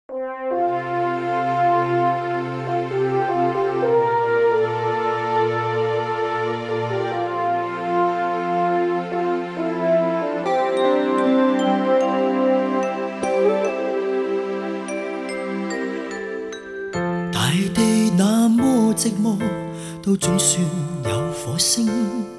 大地那麼寂寞，都總算有火星，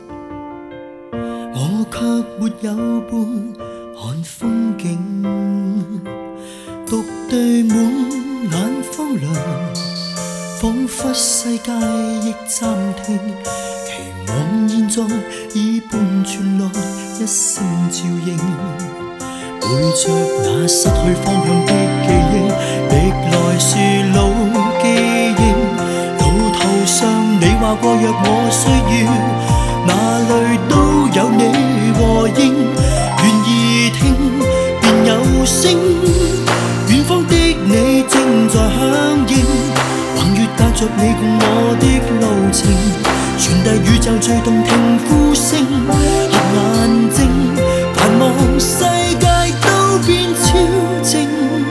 我卻沒有伴看風景，獨對滿眼荒涼，彷彿世界亦暫停，期望現在已伴傳來一聲照應，背着那失去方向的記憶，歷來是老記憶，路途上你話過若我需要，哪裏都有你和應，願意聽便有聲，遠方的你正在響應，橫越隔着你共我的路程，傳遞宇宙最動聽呼聲，合眼睛繁忙世界都變超靜，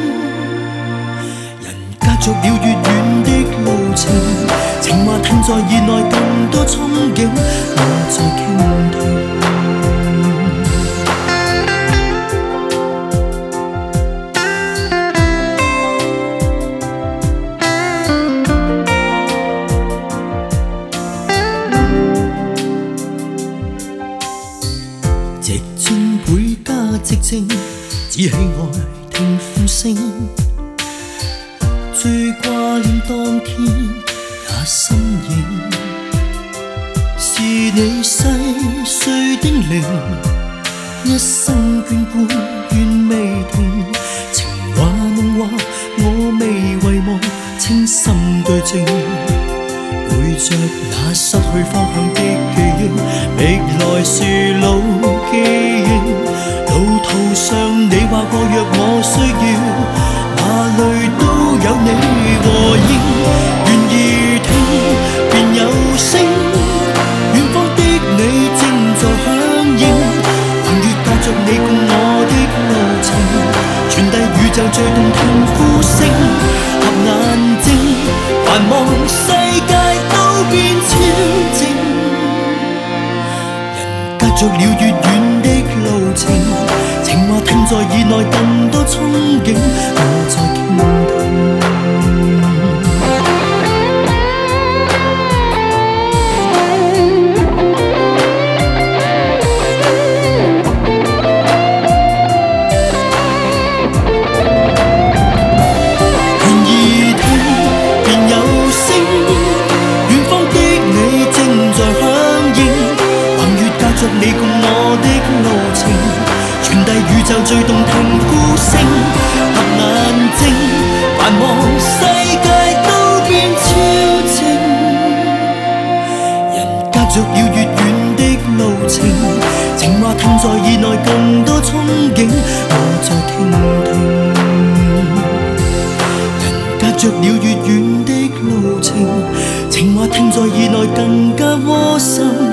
人隔着了越遠的路程，情話吞在耳內更多憧憬，我在傾聽。寂靜倍加寂靜，只喜愛聽呼聲，最掛念當天那身影，是你細碎叮嚀，一生眷顧願未停，情話夢話我未遺忘，清心對證，背着那失去方向的記憶，歷來是老記憶，路途上你話過若我需要，哪裏都有你和應，願意聽便有聲，遠方的你正在響應，橫越隔着你共我的路程，傳遞宇宙最動聽呼聲，合眼睛繁忙世界都變超靜，人隔着了越遠的路程，情話吞在耳內更多憧憬，我在傾聽。你共我的路程，傳遞宇宙最動聽呼聲，合眼睛繁忙世界都變超靜，人隔着了越遠的路程，情話吞在耳內更多憧憬，我在傾聽，人隔着了越遠的路程，情話吞在耳內更加窩心。